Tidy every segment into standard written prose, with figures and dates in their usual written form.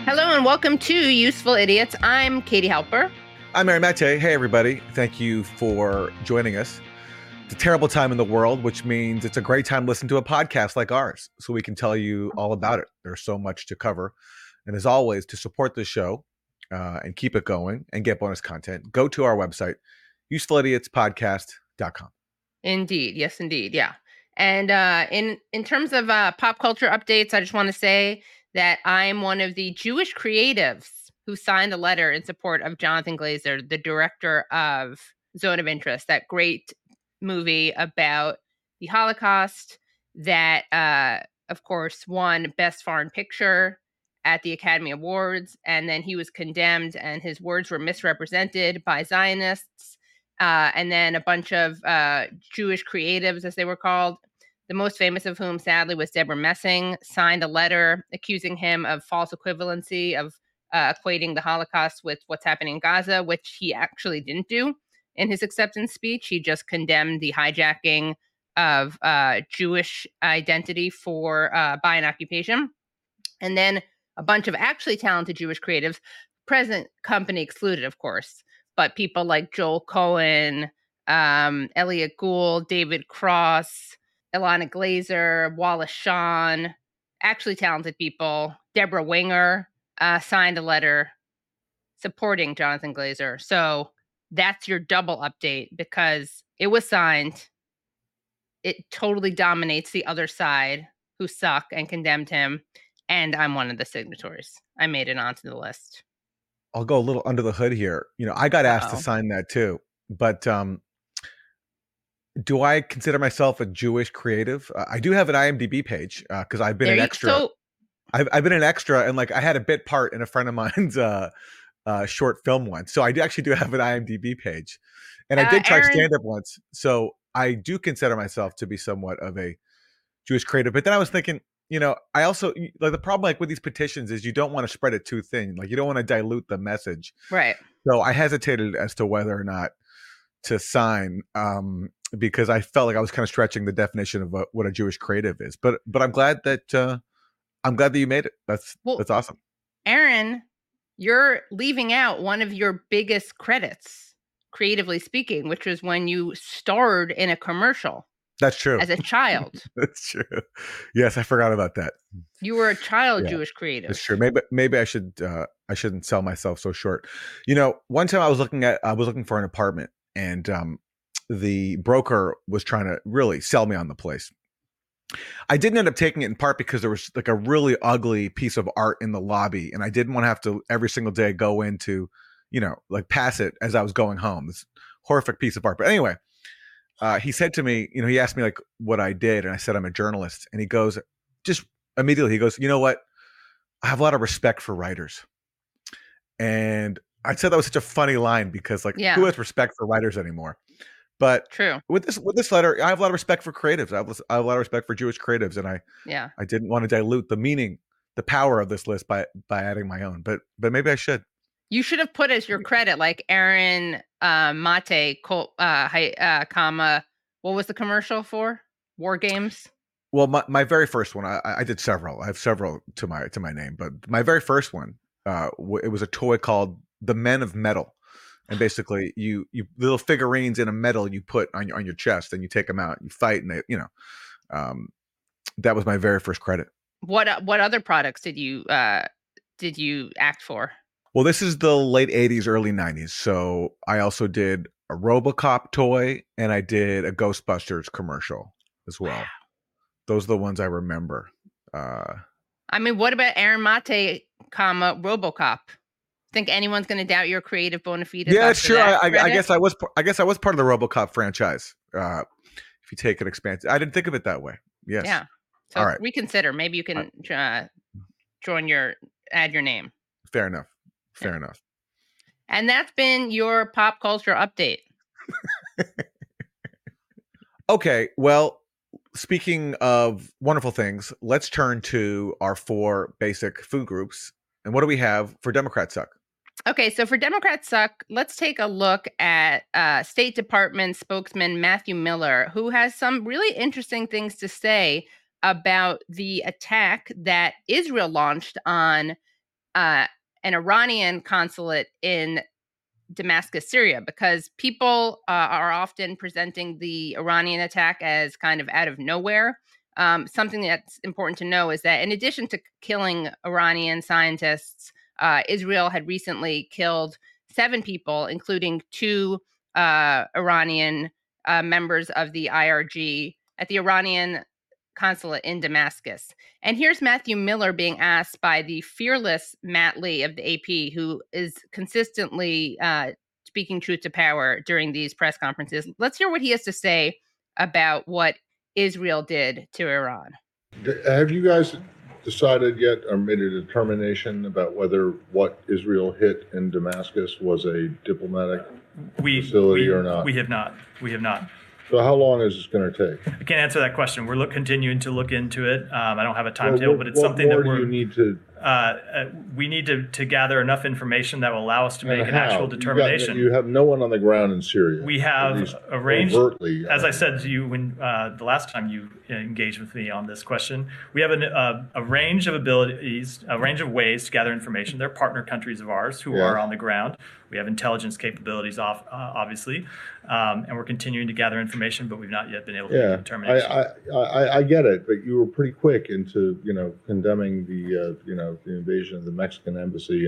Hello and welcome to Useful Idiots. I'm Katie Halper. I'm Aaron Mate. Hey, everybody. Thank you for joining us. It's a terrible time in the world, which means it's a great time to listen to a podcast like ours so we can tell you all about it. There's so much to cover. And as always, to support the show and keep it going and get bonus content, go to our website, usefulidiotspodcast.com. Indeed. Yes, indeed. Yeah. And in terms of pop culture updates, I just want to say that I'm one of the Jewish creatives who signed a letter in support of Jonathan Glazer, the director of Zone of Interest, that great movie about the Holocaust that, of course, won Best Foreign Picture at the Academy Awards. And then he was condemned and his words were misrepresented by Zionists. And then a bunch of Jewish creatives, as they were called, the most famous of whom, sadly, was Deborah Messing, signed a letter accusing him of false equivalency, of equating the Holocaust with what's happening in Gaza, which he actually didn't do in his acceptance speech. He just condemned the hijacking of Jewish identity by an occupation. And then a bunch of actually talented Jewish creatives, present company excluded, of course, but people like Joel Cohen, Elliot Gould, David Cross, Ilana Glazer, Wallace Shawn, actually talented people, Deborah Winger, signed a letter supporting Jonathan Glazer. So that's your double update because it was signed. It totally dominates the other side who suck and condemned him. And I'm one of the signatories. I made it onto the list. I'll go a little under the hood here. I got asked to sign that too, but do I consider myself a Jewish creative? I do have an IMDb page because I've been an extra. I've been an extra, and I had a bit part in a friend of mine's short film once. So I actually do have an IMDb page, and I did try stand-up once. So I do consider myself to be somewhat of a Jewish creative. But then I was thinking, I also the problem with these petitions is you don't want to spread it too thin. You don't want to dilute the message. Right. So I hesitated as to whether or not to sign because I felt like I was kind of stretching the definition of what a Jewish creative is. But I'm glad that you made it. That's awesome. Aaron, you're leaving out one of your biggest credits, creatively speaking, which was when you starred in a commercial. That's true. As a child. That's true. Yes, I forgot about that. You were a child Jewish creative. That's true. Maybe I shouldn't sell myself so short. One time I was looking for an apartment, and the broker was trying to really sell me on the place. I didn't end up taking it in part because there was a really ugly piece of art in the lobby, and I didn't want to have to every single day go into, pass it as I was going home. This horrific piece of art. But anyway, he said to me, he asked me what I did, and I said I'm a journalist, and he goes, just immediately, he goes, you know what? I have a lot of respect for writers. And I said that was such a funny line because who has respect for writers anymore? But true. With this letter, I have a lot of respect for creatives. I have a lot of respect for Jewish creatives, and I didn't want to dilute the meaning, the power of this list by adding my own. But maybe I should. You should have put as your credit Aaron Mate, comma. What was the commercial for? War Games. Well, my very first one, I did several. I have several to my name, but my very first one, it was a toy called the Men of Metal, and basically you little figurines in a metal you put on your chest, and you take them out, and you fight, and that was my very first credit. What other products did you act for? Well, this is the late 80s, early 90s. So I also did a RoboCop toy, and I did a Ghostbusters commercial as well. Wow. Those are the ones I remember. What about Aaron Mate, RoboCop? Think anyone's going to doubt your creative bona fides? Yeah, sure. I guess I was part of the RoboCop franchise. If you take it expansive, I didn't think of it that way. Yes. Yeah. So all right. Reconsider. Maybe you can add your name. Fair enough. Fair enough. And that's been your pop culture update. Okay. Well, speaking of wonderful things, let's turn to our 4 basic food groups. And what do we have for Democrats Suck? Okay, so for Democrats Suck, let's take a look at State Department spokesman Matthew Miller, who has some really interesting things to say about the attack that Israel launched on an Iranian consulate in Damascus, Syria, because people are often presenting the Iranian attack as kind of out of nowhere. Something that's important to know is that in addition to killing Iranian scientists, Israel had recently killed 7 people, including 2 Iranian members of the IRG at the Iranian consulate in Damascus. And here's Matthew Miller being asked by the fearless Matt Lee of the AP, who is consistently speaking truth to power during these press conferences. Let's hear what he has to say about what Israel did to Iran. Have you guys decided yet or made a determination about whether what Israel hit in Damascus was a diplomatic facility or not? We have not. We have not. So how long is this going to take? I can't answer that question. We're continuing to look into it. I don't have a timetable, but it's something that you need to. We need to gather enough information that will allow us to make an actual determination. You have no one on the ground in Syria. We have arranged, as I said to you when the last time you engaged with me on this question, we have a range of abilities, a range of ways to gather information. They're partner countries of ours who are on the ground. We have intelligence capabilities, obviously, and we're continuing to gather information, but we've not yet been able to make a determination. I get it, but you were pretty quick into condemning the invasion of the Mexican embassy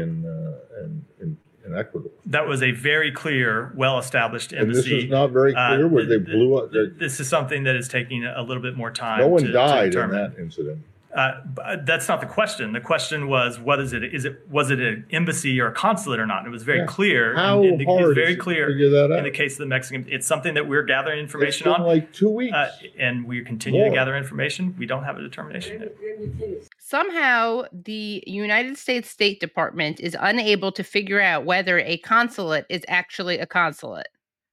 in Ecuador. That was a very clear, well-established embassy. And this is not very clear where they blew up. This is something that is taking a little bit more time. No one died in that incident. That's not the question. The question was, what is it? Was it an embassy or a consulate or not? And it was very clear. How hard is it to figure that out? In the case of the Mexican, it's something that we're gathering information on. Like 2 weeks, and we continue to gather information. We don't have a determination yet. Somehow, the United States State Department is unable to figure out whether a consulate is actually a consulate.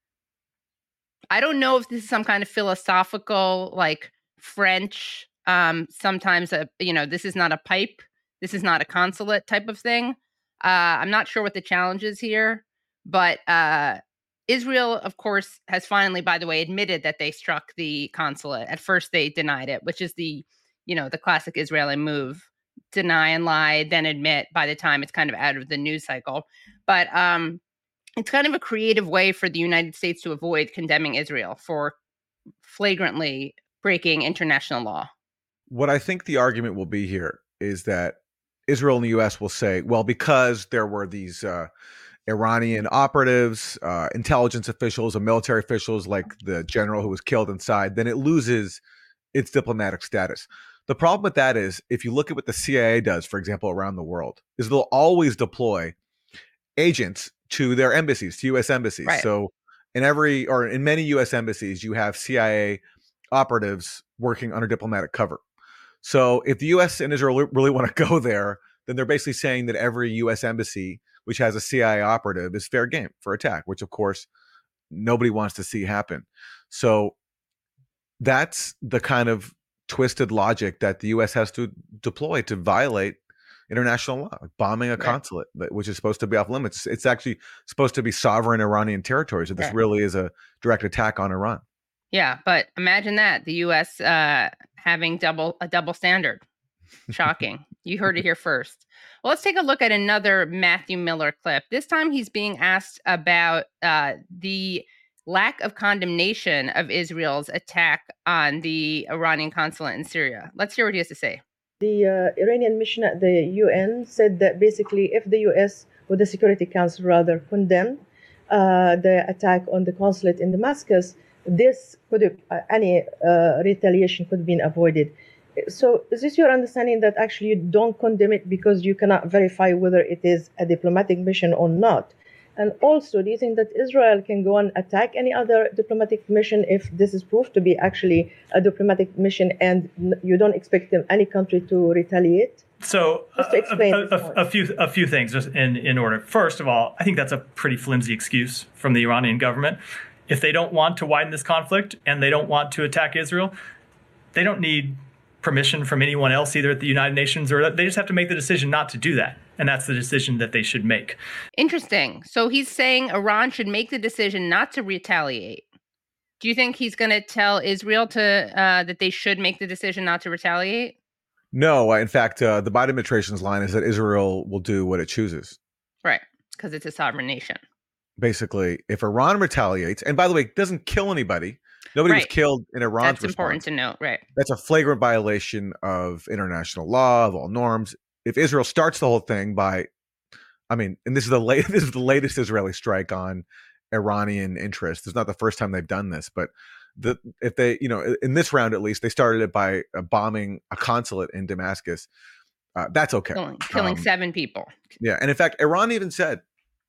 I don't know if this is some kind of philosophical, like French. Sometimes, this is not a pipe. This is not a consulate type of thing. I'm not sure what the challenge is here, but Israel, of course, has finally, by the way, admitted that they struck the consulate. At first, they denied it, which is the classic Israeli move: deny and lie, then admit. By the time it's kind of out of the news cycle, but it's kind of a creative way for the United States to avoid condemning Israel for flagrantly breaking international law. What I think the argument will be here is that Israel and the U.S. will say, well, because there were these Iranian operatives, intelligence officials, and military officials like the general who was killed inside, then it loses its diplomatic status. The problem with that is, if you look at what the CIA does, for example, around the world, is they'll always deploy agents to their embassies, to U.S. embassies. Right. So in many U.S. embassies, you have CIA operatives working under diplomatic cover. So if the U.S. and Israel really want to go there, then they're basically saying that every U.S. embassy which has a CIA operative is fair game for attack, which of course nobody wants to see happen. So that's the kind of twisted logic that the U.S. has to deploy to violate international law, like bombing a consulate, which is supposed to be off limits. It's actually supposed to be sovereign Iranian territory. So this really is a direct attack on Iran. Yeah, but imagine that, the U.S. Having a double standard. Shocking. You heard it here first. Well, let's take a look at another Matthew Miller clip. This time he's being asked about the lack of condemnation of Israel's attack on the Iranian consulate in Syria. Let's hear what he has to say. The Iranian mission at the UN said that basically if the U.S. or the Security Council rather condemned the attack on the consulate in Damascus, this could have, any retaliation could have been avoided. So is this your understanding that actually you don't condemn it because you cannot verify whether it is a diplomatic mission or not? And also, do you think that Israel can go and attack any other diplomatic mission if this is proved to be actually a diplomatic mission and you don't expect any country to retaliate? So a few things just in order. First of all, I think that's a pretty flimsy excuse from the Iranian government. If they don't want to widen this conflict and they don't want to attack Israel, they don't need permission from anyone else, either at the United Nations, or they just have to make the decision not to do that. And that's the decision that they should make. Interesting. So he's saying Iran should make the decision not to retaliate. Do you think he's going to tell Israel that they should make the decision not to retaliate? No, in fact, the Biden administration's line is that Israel will do what it chooses. Right, because it's a sovereign nation. Basically, if Iran retaliates, and by the way, doesn't kill anybody, nobody was killed in Iran's That's important to note, right? That's a flagrant violation of international law, of all norms. If Israel starts the whole thing by, and this is the latest Israeli strike on Iranian interests. It's not the first time they've done this, but if they, in this round at least, they started it by bombing a consulate in Damascus. That's okay. Killing 7 people. Yeah, and in fact, Iran said,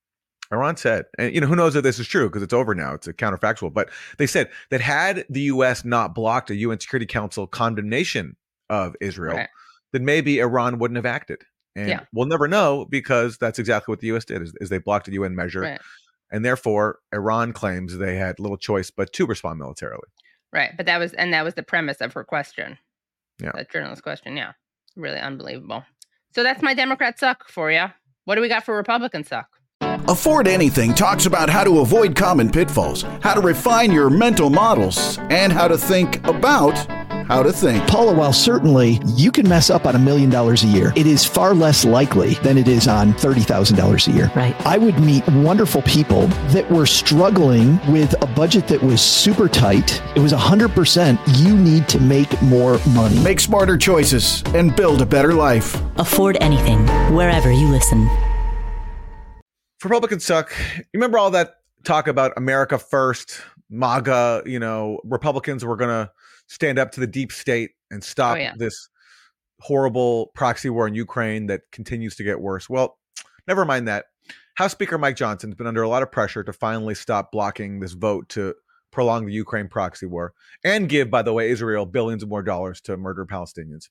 and who knows if this is true because it's over now. It's a counterfactual, but they said that had the U.S. not blocked a UN Security Council condemnation of Israel, then maybe Iran wouldn't have acted. And we'll never know because that's exactly what the U.S. did is they blocked a UN measure. Right. And therefore, Iran claims they had little choice but to respond militarily. Right. But that was the premise of her question. Yeah. That journalist question. Yeah. Really unbelievable. So that's my Democrat suck for you. What do we got for Republican suck? Afford Anything talks about how to avoid common pitfalls, how to refine your mental models, and how to think about how to think. Paula, while certainly you can mess up on $1 million a year, it is far less likely than it is on $30,000 a year. Right. I would meet wonderful people that were struggling with a budget that was super tight. It was 100% you need to make more money. Make smarter choices and build a better life. Afford Anything, wherever you listen. Republicans suck. You remember all that talk about America first, MAGA, Republicans were going to stand up to the deep state and stop this horrible proxy war in Ukraine that continues to get worse. Well, never mind that. House Speaker Mike Johnson has been under a lot of pressure to finally stop blocking this vote to prolong the Ukraine proxy war and give, by the way, Israel billions of more dollars to murder Palestinians.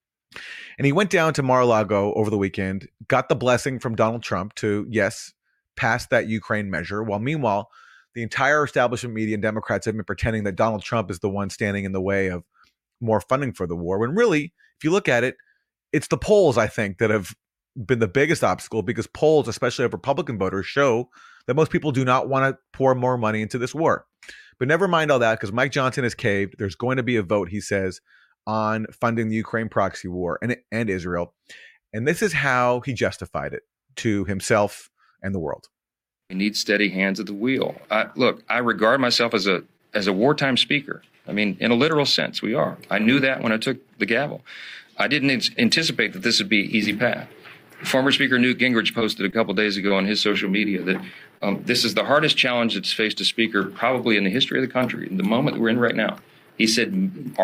And he went down to Mar-a-Lago over the weekend, got the blessing from Donald Trump to, yes, pass that Ukraine measure, while meanwhile, the entire establishment media and Democrats have been pretending that Donald Trump is the one standing in the way of more funding for the war, when really, if you look at it, it's the polls, I think, that have been the biggest obstacle, because polls, especially of Republican voters, show that most people do not want to pour more money into this war. But never mind all that, because Mike Johnson has caved. There's going to be a vote, he says, on funding the Ukraine proxy war and Israel. And this is how he justified it to himself and the world. We need steady hands at the wheel. Look, I regard myself as a wartime speaker. I mean, in a literal sense, we are. I knew that when I took the gavel. I didn't anticipate that this would be an easy path. Former Speaker Newt Gingrich posted a couple days ago on his social media that this is the hardest challenge that's faced a speaker probably in the history of the country, in the moment that we're in right now. He said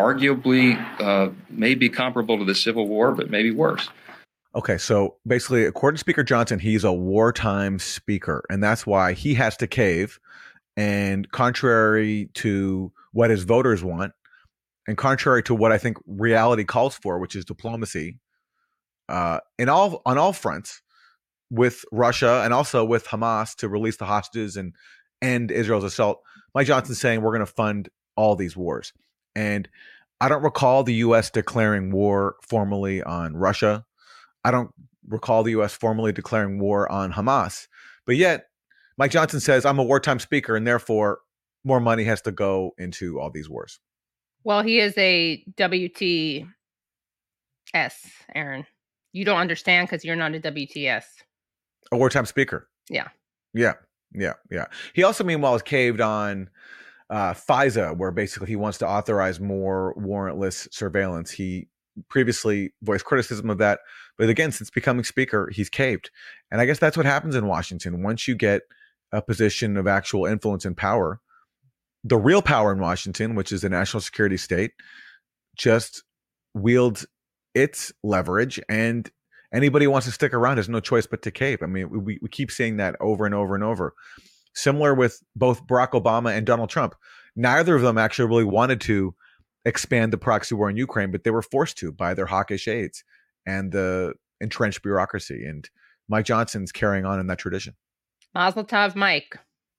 arguably may be comparable to the Civil War, but maybe worse. Okay, so basically, according to Speaker Johnson, he's a wartime speaker, and that's why he has to cave. And contrary to what his voters want, and contrary to what I think reality calls for, which is diplomacy, on all fronts, with Russia and also with Hamas to release the hostages and end Israel's assault, Mike Johnson's saying we're going to fund all these wars. And I don't recall the U.S. declaring war formally on Russia. I don't recall the U.S. formally declaring war on Hamas. But yet, Mike Johnson says, I'm a wartime speaker, and therefore more money has to go into all these wars. Well, he is a WTS, Aaron. You don't understand because you're not a WTS. A wartime speaker. Yeah. He also, meanwhile, has caved on FISA, where basically he wants to authorize more warrantless surveillance. He previously voiced criticism of that, but again, since becoming speaker, he's caved. And I guess that's what happens in Washington. Once you get a position of actual influence and power, the real power in Washington, which is the national security state, just wields its leverage, and anybody who wants to stick around has no choice but to cave. I mean, we keep seeing that over and over and over. Similar with both Barack Obama and Donald Trump. Neither of them actually really wanted to expand the proxy war in Ukraine, but they were forced to by their hawkish aides and the entrenched bureaucracy. And Mike Johnson's carrying on in that tradition. Mazel tov, Mike.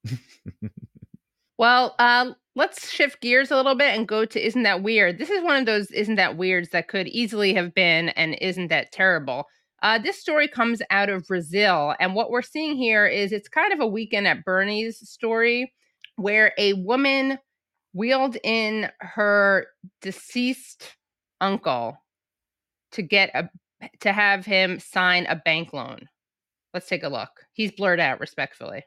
Well, let's shift gears a little bit and go to Isn't That Weird? This is one of those Isn't That Weirds that could easily have been and Isn't That Terrible. This story comes out of Brazil, and what we're seeing here is it's kind of a Weekend at Bernie's story where a woman wheeled in her deceased uncle to have him sign a bank loan. Let's take a look. He's blurred out respectfully.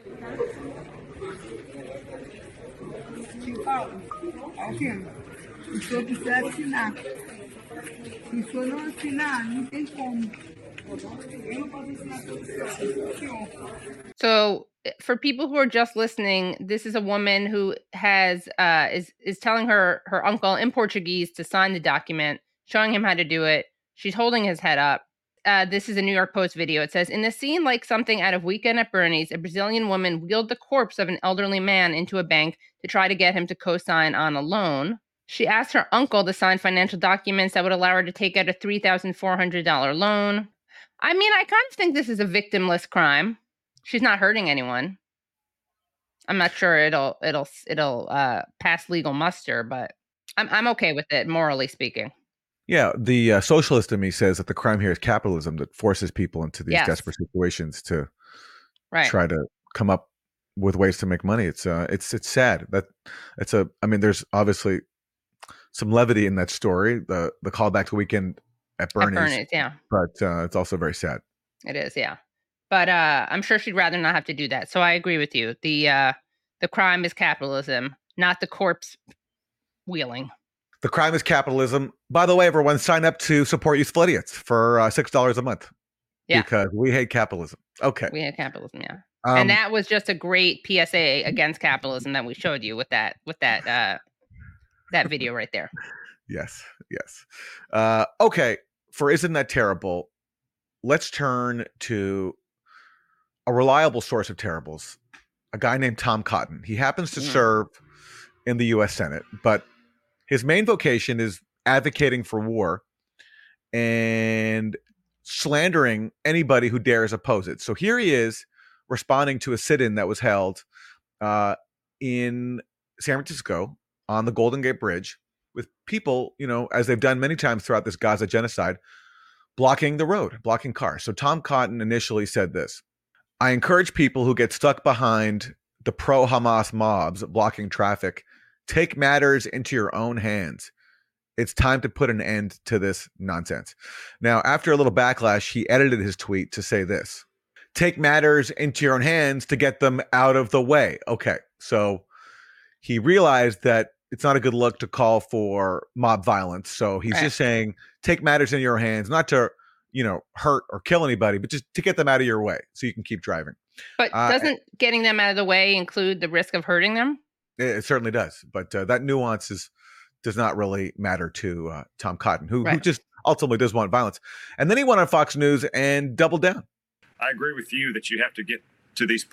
So for people who are just listening, this is a woman who has is telling her uncle in Portuguese to sign the document, showing him how to do it. She's holding his head up. This is a New York Post video. It says, in the scene like something out of Weekend at Bernie's, a Brazilian woman wheeled the corpse of an elderly man into a bank to try to get him to co-sign on a loan. She asked her uncle to sign financial documents that would allow her to take out a $3,400 loan. I mean, I kind of think this is a victimless crime. She's not hurting anyone. I'm not sure it'll pass legal muster, but I'm okay with it, morally speaking. Yeah, the socialist in me says that the crime here is capitalism that forces people into these desperate situations to try to come up with ways to make money. It's sad that I mean, there's obviously some levity in that story, the callback to Weekend at Bernie's, yeah. But it's also very sad. It is, yeah. But I'm sure she'd rather not have to do that. So I agree with you. The crime is capitalism, not the corpse wheeling. The crime is capitalism. By the way, everyone, sign up to support Useful Idiots for $6 a month. Yeah. Because we hate capitalism. Okay. We hate capitalism, yeah. And that was just a great PSA against capitalism that we showed you with that video right there. Yes. Okay. For Isn't That Terrible? Let's turn to a reliable source of terribles, a guy named Tom Cotton. He happens to serve in the U.S. Senate, but his main vocation is advocating for war and slandering anybody who dares oppose it. So here he is responding to a sit-in that was held in San Francisco on the Golden Gate Bridge with people, as they've done many times throughout this Gaza genocide, blocking the road, blocking cars. So Tom Cotton initially said this: I encourage people who get stuck behind the pro-Hamas mobs blocking traffic, take matters into your own hands. It's time to put an end to this nonsense. Now, after a little backlash, he edited his tweet to say this: take matters into your own hands to get them out of the way. Okay, so he realized that it's not a good look to call for mob violence. So he's just saying, take matters in your hands, not to, hurt or kill anybody, but just to get them out of your way so you can keep driving. But doesn't getting them out of the way include the risk of hurting them? It certainly does. But that nuance does not really matter to Tom Cotton, who just ultimately does want violence. And then he went on Fox News and doubled down. I agree with you that you have to get to these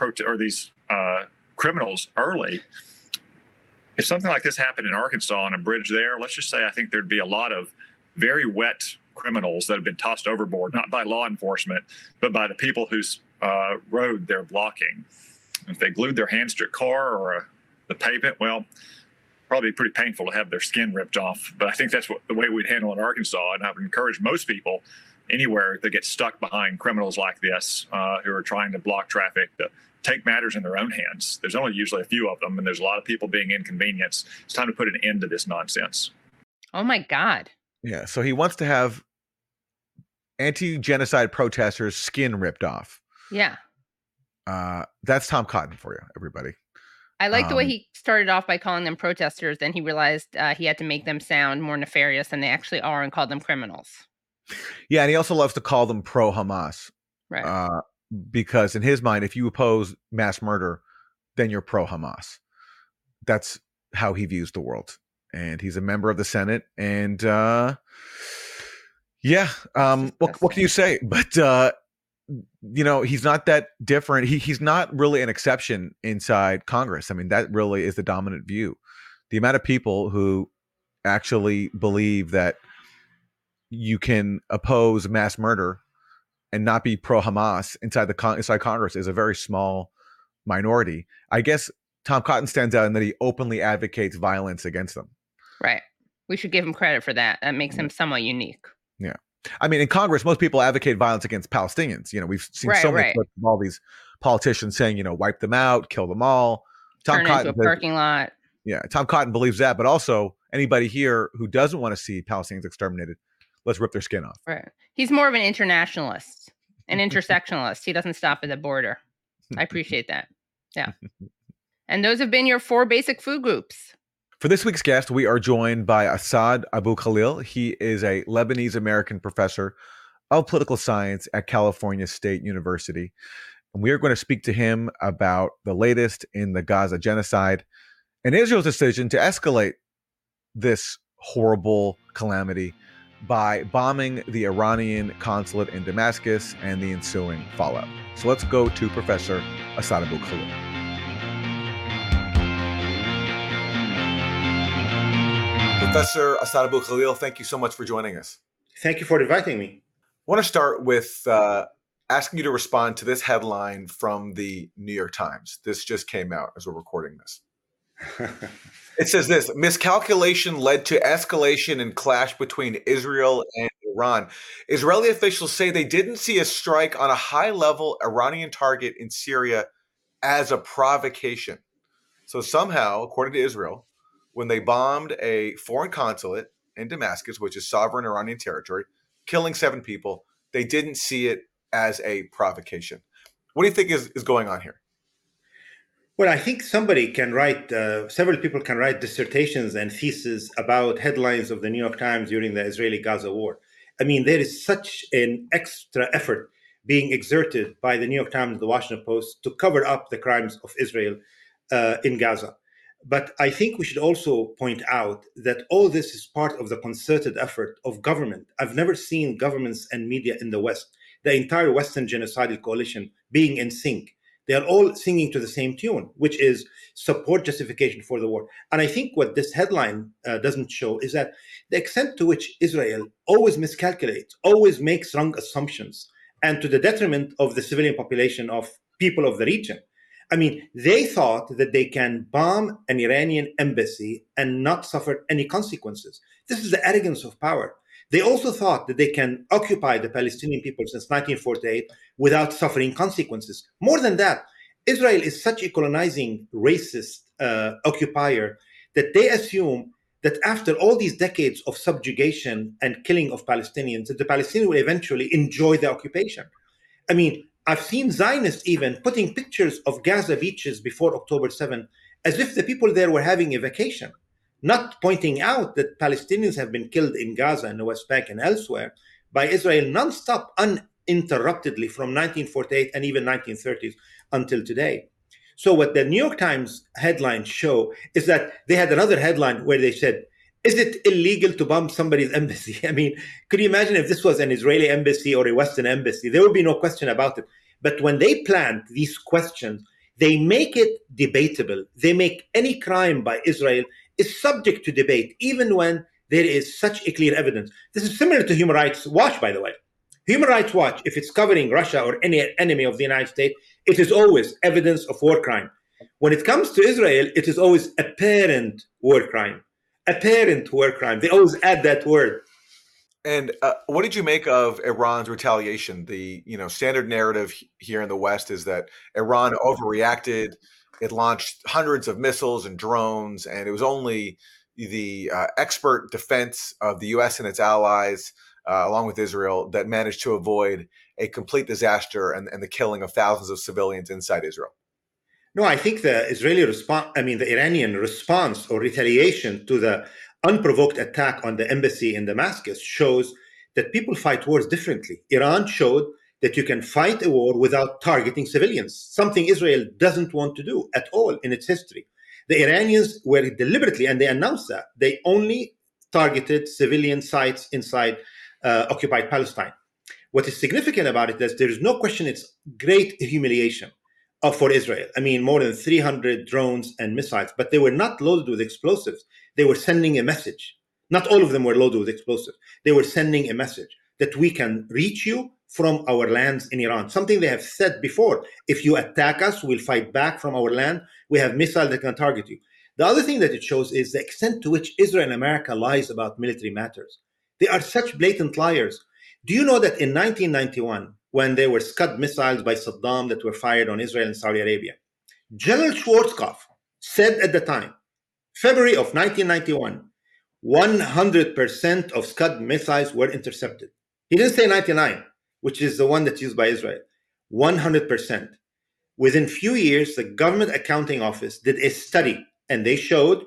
criminals early. If something like this happened in Arkansas on a bridge there, let's just say I think there'd be a lot of very wet criminals that have been tossed overboard, not by law enforcement, but by the people whose road they're blocking. If they glued their hands to a car or the pavement, well, probably pretty painful to have their skin ripped off. But I think that's the way we'd handle it in Arkansas. And I would encourage most people anywhere that get stuck behind criminals like this who are trying to block traffic to take matters in their own hands. There's only usually a few of them, and there's a lot of people being inconvenienced. It's time to put an end to this nonsense. Oh, my God. Yeah, so he wants to have anti-genocide protesters' skin ripped off. Yeah. That's Tom Cotton for you, everybody. I like the way he started off by calling them protesters. Then he realized he had to make them sound more nefarious than they actually are and called them criminals. Yeah, and he also loves to call them pro-Hamas. Right. Because in his mind, if you oppose mass murder, then you're pro-Hamas. That's how he views the world. And he's a member of the Senate. And what can you say? But, he's not that different. He's not really an exception inside Congress. I mean, that really is the dominant view. The amount of people who actually believe that you can oppose mass murder and not be pro-Hamas inside Congress is a very small minority. I guess Tom Cotton stands out in that he openly advocates violence against them. Right. We should give him credit for that. That makes him somewhat unique. Yeah. I mean, in Congress, most people advocate violence against Palestinians. We've seen so many clips of all these politicians saying, wipe them out, kill them all. Turn into a parking lot. Yeah. Tom Cotton believes that, but also anybody here who doesn't want to see Palestinians exterminated let's rip their skin off. Right. He's more of an internationalist, an intersectionalist. He doesn't stop at the border. I appreciate that. Yeah. And those have been your 4 basic food groups. For this week's guest, we are joined by Asad Abu Khalil. He is a Lebanese-American professor of political science at California State University. And we are going to speak to him about the latest in the Gaza genocide and Israel's decision to escalate this horrible calamity by bombing the Iranian consulate in Damascus and the ensuing fallout. So let's go to Professor Asad Abu Khalil. Professor Asad Abu Khalil, thank you so much for joining us. Thank you for inviting me. I want to start with asking you to respond to this headline from the New York Times. This just came out as we're recording this. It says this: miscalculation led to escalation and clash between Israel and Iran. Israeli officials say they didn't see a strike on a high-level Iranian target in Syria as a provocation. So somehow, according to Israel, when they bombed a foreign consulate in Damascus, which is sovereign Iranian territory, killing 7 people, they didn't see it as a provocation. What do you think is going on here? Well, I think somebody can write, several people can write dissertations and theses about headlines of the New York Times during the Israeli-Gaza war. I mean, there is such an extra effort being exerted by the New York Times and the Washington Post to cover up the crimes of Israel in Gaza. But I think we should also point out that all this is part of the concerted effort of government. I've never seen governments and media in the West, the entire Western genocidal coalition, being in sync. They are all singing to the same tune, which is support justification for the war. And I think what this headline doesn't show is that the extent to which Israel always miscalculates, always makes wrong assumptions, and to the detriment of the civilian population of people of the region. I mean, they thought that they can bomb an Iranian embassy and not suffer any consequences. This is the arrogance of power. They also thought that they can occupy the Palestinian people since 1948 without suffering consequences. More than that, Israel is such a colonizing, racist occupier that they assume that after all these decades of subjugation and killing of Palestinians, that the Palestinians will eventually enjoy the occupation. I mean, I've seen Zionists even putting pictures of Gaza beaches before October 7 as if the people there were having a vacation, not pointing out that Palestinians have been killed in Gaza and the West Bank and elsewhere by Israel nonstop, uninterruptedly from 1948 and even 1930s until today. So what the New York Times headlines show is that they had another headline where they said, is it illegal to bomb somebody's embassy? I mean, could you imagine if this was an Israeli embassy or a Western embassy? There would be no question about it. But when they plant these questions, they make it debatable. They make any crime by Israel is subject to debate, even when there is such a clear evidence. This is similar to Human Rights Watch, by the way. Human Rights Watch, if it's covering Russia or any enemy of the United States, it is always evidence of war crime. When it comes to Israel, it is always apparent war crime. Apparent war crime. They always add that word. And what did you make of Iran's retaliation? The standard narrative here in the West is that Iran overreacted. It launched hundreds of missiles and drones, and it was only the expert defense of the U.S. and its allies, along with Israel, that managed to avoid a complete disaster and the killing of thousands of civilians inside Israel. No, I think the the Iranian response or retaliation to the unprovoked attack on the embassy in Damascus shows that people fight wars differently. Iran showed that you can fight a war without targeting civilians, something Israel doesn't want to do at all in its history. The Iranians were deliberately, and they announced that, they only targeted civilian sites inside occupied Palestine. What is significant about it is there is no question it's great humiliation for Israel. I mean, more than 300 drones and missiles, but they were not loaded with explosives. They were sending a message. Not all of them were loaded with explosives. They were sending a message that we can reach you from our lands in Iran, something they have said before. If you attack us, we'll fight back from our land. We have missiles that can target you. The other thing that it shows is the extent to which Israel and America lies about military matters. They are such blatant liars. Do you know that in 1991, when there were Scud missiles by Saddam that were fired on Israel and Saudi Arabia, General Schwarzkopf said at the time, February of 1991, 100% of Scud missiles were intercepted. He didn't say 99, which is the one that's used by Israel. 100%. Within few years, the Government Accounting Office did a study, and they showed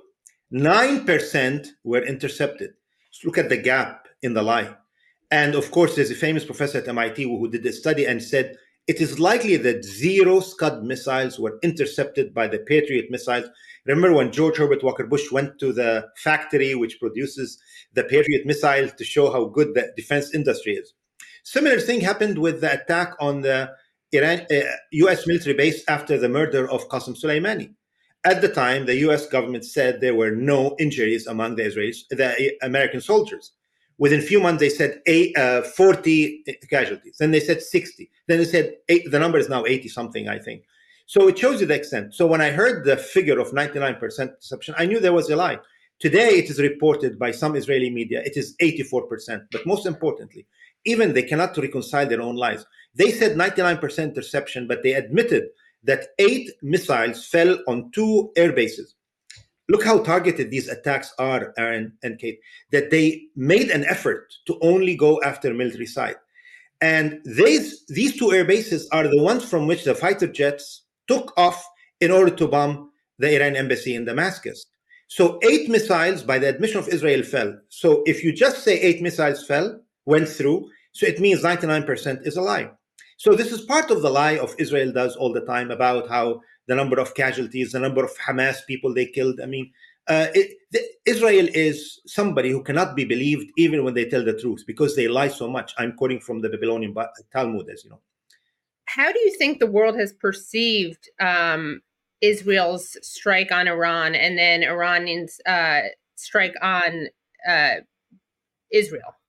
9% were intercepted. So look at the gap in the lie. And of course, there's a famous professor at MIT who did a study and said, it is likely that 0 Scud missiles were intercepted by the Patriot missiles. Remember when George Herbert Walker Bush went to the factory which produces the Patriot missiles to show how good the defense industry is? Similar thing happened with the attack on the U.S. military base after the murder of Qasem Soleimani. At the time, the U.S. government said there were no injuries among the American soldiers. Within a few months, they said 40 casualties. Then they said 60. Then they said the number is now 80 something, I think. So it shows you the extent. So when I heard the figure of 99% interception, I knew there was a lie. Today, it is reported by some Israeli media, it is 84%. But most importantly, even they cannot reconcile their own lies. They said 99% interception, but they admitted that 8 missiles fell on 2 air bases. Look how targeted these attacks are, Aaron and Kate, that they made an effort to only go after military side. And these 2 air bases are the ones from which the fighter jets took off in order to bomb the Iran embassy in Damascus. So 8 missiles, by the admission of Israel, fell. So if you just say 8 missiles went through, so it means 99% is a lie. So this is part of the lie of Israel does all the time about how the number of casualties, the number of Hamas people they killed. I mean, Israel is somebody who cannot be believed even when they tell the truth because they lie so much. I'm quoting from the Babylonian Talmud, as you know. How do you think the world has perceived Israel's strike on Iran and then Iranians' strike on Israel?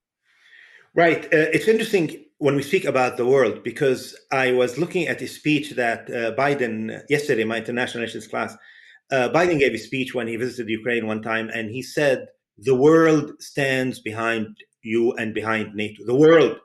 Right. It's interesting when we speak about the world, because I was looking at a speech that Biden, yesterday, my international relations class, Biden gave a speech when he visited Ukraine one time, and he said, the world stands behind you and behind NATO, the world.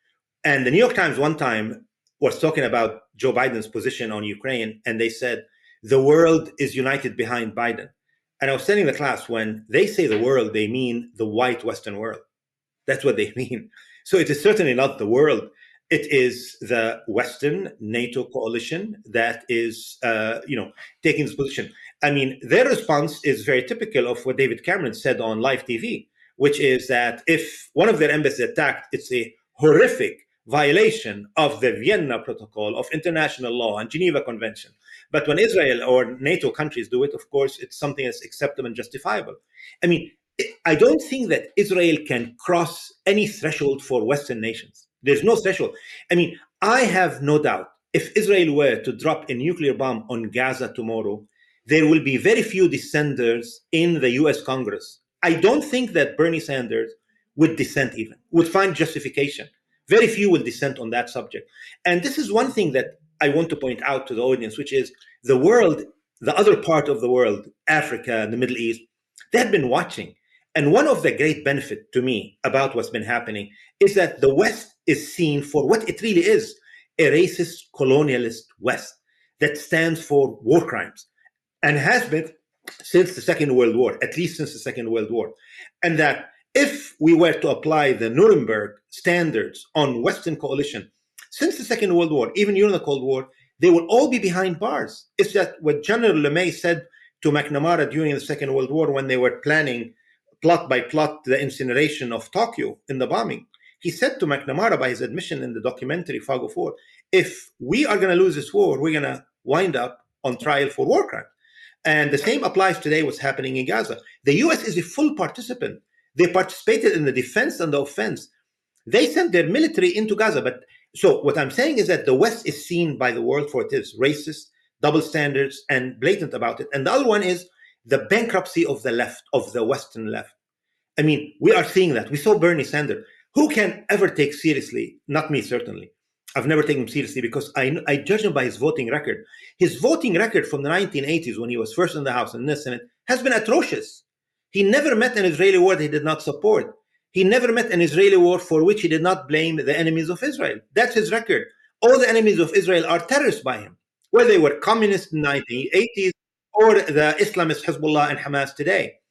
And the New York Times one time was talking about Joe Biden's position on Ukraine, and they said, the world is united behind Biden. And I was telling the class, when they say the world, they mean the white Western world. That's what they mean. So it is certainly not the world. It is the Western NATO coalition that is, taking this position. I mean, their response is very typical of what David Cameron said on live TV, which is that if one of their embassies is attacked, it's a horrific violation of the Vienna Protocol, of international law and Geneva Convention. But when Israel or NATO countries do it, of course, it's something that's acceptable and justifiable. I mean, I don't think that Israel can cross any threshold for Western nations. There's no threshold. I mean, I have no doubt if Israel were to drop a nuclear bomb on Gaza tomorrow, there will be very few dissenters in the US Congress. I don't think that Bernie Sanders would dissent even, would find justification. Very few will dissent on that subject. And this is one thing that I want to point out to the audience, which is the world, the other part of the world, Africa, the Middle East, they have been watching. And one of the great benefit to me about what's been happening is that the West is seen for what it really is, a racist, colonialist West that stands for war crimes and has been since the Second World War, at least since the Second World War. And that if we were to apply the Nuremberg standards on Western coalition since the Second World War, even during the Cold War, they will all be behind bars. It's that what General LeMay said to McNamara during the Second World War when they were planning plot by plot the incineration of Tokyo in the bombing. He said to McNamara, by his admission in the documentary Fog of War, if we are going to lose this war, we're going to wind up on trial for war crime. And the same applies today what's happening in Gaza. The US is a full participant. They participated in the defense and the offense. They sent their military into Gaza. But so what I'm saying is that the West is seen by the world for it is racist, double standards, and blatant about it. And the other one is the bankruptcy of the left, of the Western left. I mean, we are seeing that. We saw Bernie Sanders. Who can ever take seriously? Not me, certainly. I've never taken him seriously because I judge him by his voting record. His voting record from the 1980s, when he was first in the House and in the Senate, has been atrocious. He never met an Israeli war that he did not support. He never met an Israeli war for which he did not blame the enemies of Israel. That's his record. All the enemies of Israel are terrorists by him, whether they were communists in the 1980s or the Islamists, Hezbollah and Hamas today.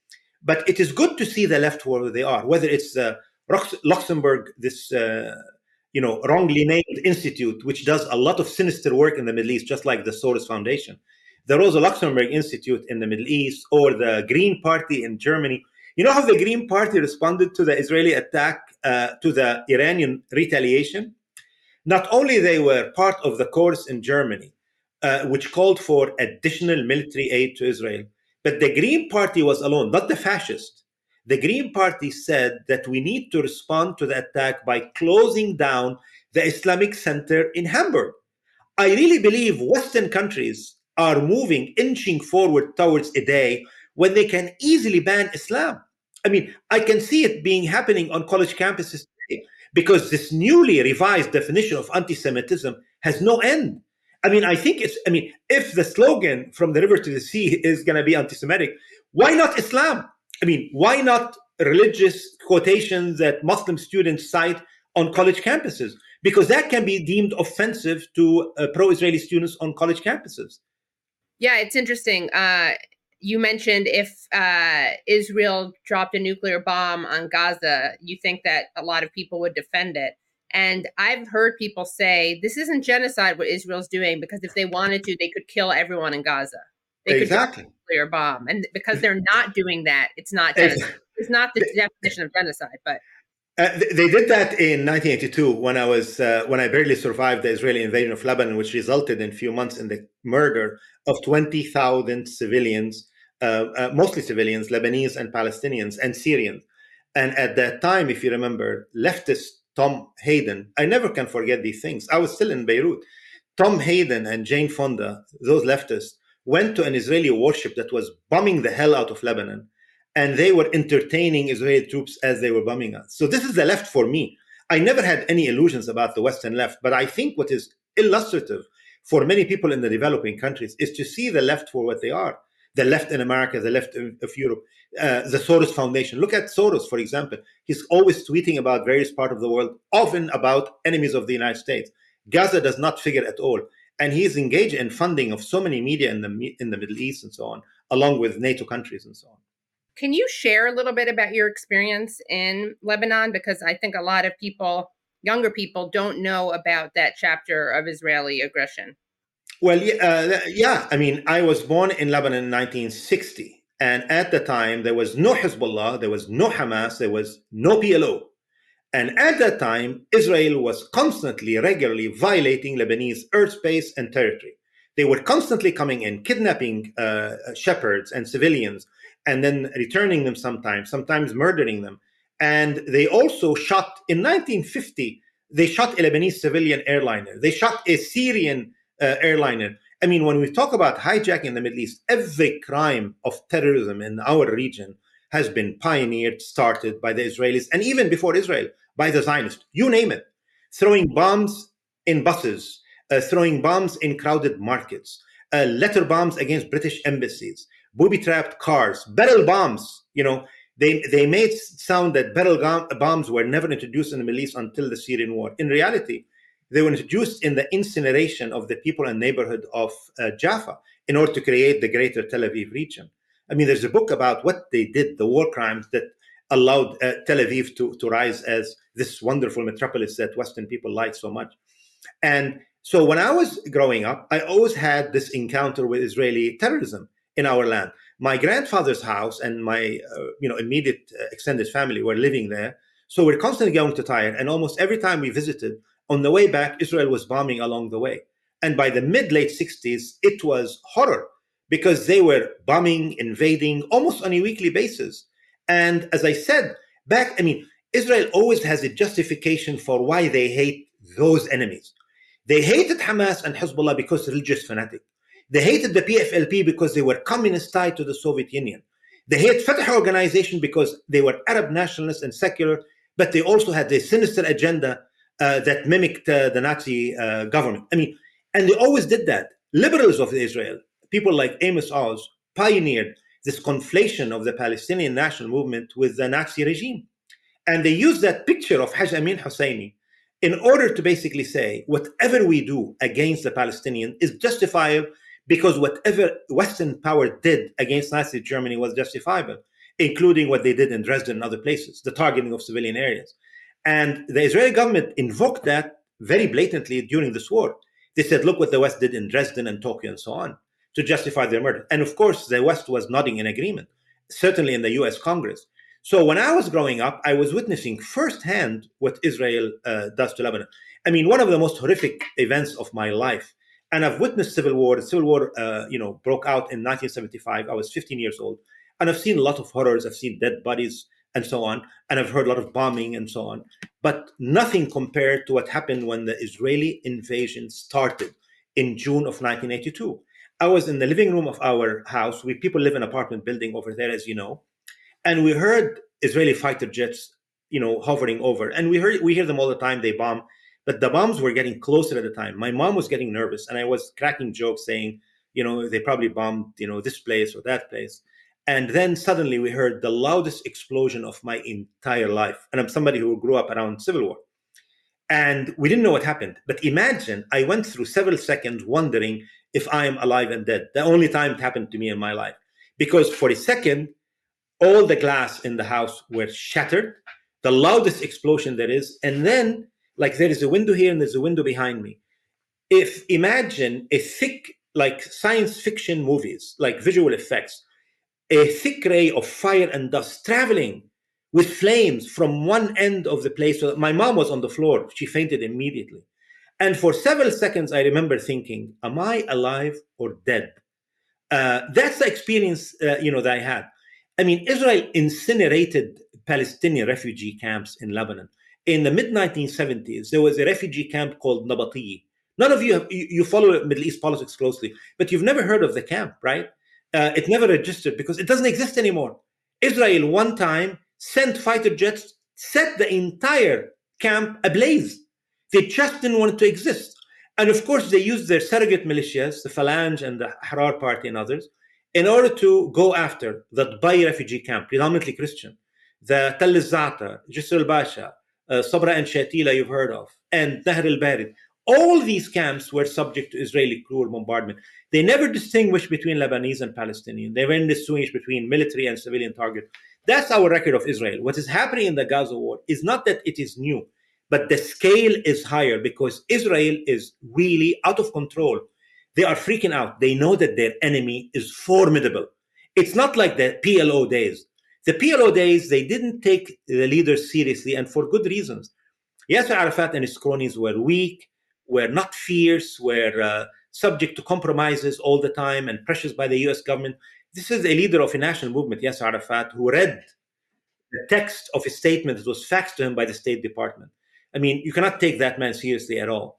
But it is good to see the left where they are, whether it's Luxembourg, this wrongly named institute, which does a lot of sinister work in the Middle East, just like the Soros Foundation. The Rosa Luxemburg Institute in the Middle East, or the Green Party in Germany. You know how the Green Party responded to the Israeli attack, to the Iranian retaliation? Not only they were part of the course in Germany, which called for additional military aid to Israel, but the Green Party was alone, not the fascist. The Green Party said that we need to respond to the attack by closing down the Islamic Center in Hamburg. I really believe Western countries are inching forward towards a day when they can easily ban Islam. I mean, I can see it happening on college campuses today, because this newly revised definition of anti-Semitism has no end. I mean, if the slogan from the river to the sea is going to be anti-Semitic, why not Islam? I mean, why not religious quotations that Muslim students cite on college campuses? Because that can be deemed offensive to pro-Israeli students on college campuses. Yeah, it's interesting. You mentioned if Israel dropped a nuclear bomb on Gaza, you think that a lot of people would defend it. And I've heard people say this isn't genocide what Israel's doing, because if they wanted to, they could kill everyone in Gaza. They could drop a nuclear bomb. And because they're not doing that, it's not genocide. It's not the definition of genocide, but they did that in 1982 when I barely survived the Israeli invasion of Lebanon, which resulted in a few months in the murder of 20,000 civilians, mostly civilians, Lebanese and Palestinians and Syrians. And at that time, if you remember, leftist Tom Hayden, I never can forget these things. I was still in Beirut. Tom Hayden and Jane Fonda, those leftists, went to an Israeli warship that was bombing the hell out of Lebanon, and they were entertaining Israeli troops as they were bombing us. So this is the left for me. I never had any illusions about the Western left, but I think what is illustrative for many people in the developing countries is to see the left for what they are. The left in America, the left of Europe, the Soros Foundation. Look at Soros, for example. He's always tweeting about various parts of the world, often about enemies of the United States. Gaza does not figure at all. And he's engaged in funding of so many media in the Middle East and so on, along with NATO countries and so on. Can you share a little bit about your experience in Lebanon? Because I think a lot of people, younger people, don't know about that chapter of Israeli aggression. Well, yeah. I mean, I was born in Lebanon in 1960. And at the time, there was no Hezbollah, there was no Hamas, there was no PLO. And at that time, Israel was constantly, regularly violating Lebanese airspace and territory. They were constantly coming in, kidnapping shepherds and civilians, and then returning them sometimes murdering them. And they also shot, in 1950, they shot a Lebanese civilian airliner. They shot a Syrian airliner. I mean, when we talk about hijacking in the Middle East, every crime of terrorism in our region has been pioneered, started by the Israelis, and even before Israel, by the Zionists. You name it. Throwing bombs in buses, throwing bombs in crowded markets, letter bombs against British embassies, booby-trapped cars, barrel bombs. You know, they made sound that barrel bombs were never introduced in the Middle East until the Syrian war. In reality, they were introduced in the incineration of the people and neighborhood of Jaffa in order to create the greater Tel Aviv region. I mean, there's a book about what they did, the war crimes that allowed Tel Aviv to rise as this wonderful metropolis that Western people like so much. And so when I was growing up, I always had this encounter with Israeli terrorism in our land. My grandfather's house and my immediate extended family were living there. So we're constantly going to Tyre. And almost every time we visited, on the way back, Israel was bombing along the way. And by the mid-late 60s, it was horror because they were bombing, invading almost on a weekly basis. And as I said, Israel always has a justification for why they hate those enemies. They hated Hamas and Hezbollah because religious fanatic. They hated the PFLP because they were communist tied to the Soviet Union. They hate Fatah organization because they were Arab nationalists and secular, but they also had a sinister agenda that mimicked the Nazi government. And they always did that. Liberals of Israel, people like Amos Oz, pioneered this conflation of the Palestinian national movement with the Nazi regime. And they used that picture of Haj Amin Husseini in order to basically say whatever we do against the Palestinian is justifiable because whatever Western power did against Nazi Germany was justifiable. including what they did in Dresden and other places, the targeting of civilian areas. And the Israeli government invoked that very blatantly during this war. They said, look what the West did in Dresden and Tokyo and so on, to justify their murder. And of course, the West was nodding in agreement, certainly in the US Congress. So when I was growing up, I was witnessing firsthand what Israel does to Lebanon. I mean, one of the most horrific events of my life. And I've witnessed civil war. The civil war, broke out in 1975. I was 15 years old. And I've seen a lot of horrors. I've seen dead bodies and so on. And I've heard a lot of bombing and so on. But nothing compared to what happened when the Israeli invasion started in June of 1982. I was in the living room of our house. People live in an apartment building over there, as you know. And we heard Israeli fighter jets, hovering over. And we hear them all the time. They bomb. But the bombs were getting closer at the time. My mom was getting nervous. And I was cracking jokes saying, they probably bombed, this place or that place. And then suddenly we heard the loudest explosion of my entire life. And I'm somebody who grew up around civil war. And we didn't know what happened. But imagine I went through several seconds wondering if I am alive and dead. The only time it happened to me in my life. Because for a second, all the glass in the house were shattered, the loudest explosion there is. And then, like, there is a window here and there's a window behind me. Imagine a thick, like science fiction movies, like visual effects, a thick ray of fire and dust traveling with flames from one end of the place. So my mom was on the floor. She fainted immediately. And for several seconds, I remember thinking, am I alive or dead? That's the experience, that I had. I mean, Israel incinerated Palestinian refugee camps in Lebanon. In the mid-1970s, there was a refugee camp called Nabatiyi. None of you follow Middle East politics closely, but you've never heard of the camp, right? It never registered because it doesn't exist anymore. Israel one time sent fighter jets, set the entire camp ablaze. They just didn't want it to exist. And of course, they used their surrogate militias, the Phalange and the Harar Party and others, in order to go after the Dubai refugee camp, predominantly Christian, the Tell al-Za'atar, Jisr al-Basha, Sabra and Shatila you've heard of, and Nahr al-Barid. All these camps were subject to Israeli cruel bombardment. They never distinguished between Lebanese and Palestinian. They never distinguished between military and civilian targets. That's our record of Israel. What is happening in the Gaza war is not that it is new, but the scale is higher because Israel is really out of control. They are freaking out. They know that their enemy is formidable. It's not like the PLO days. The PLO days, they didn't take the leaders seriously, and for good reasons. Yasser Arafat and his cronies were weak, were not fierce, were subject to compromises all the time and pressures by the US government. This is a leader of a national movement, Yasser Arafat, who read the text of a statement that was faxed to him by the State Department. I mean, you cannot take that man seriously at all.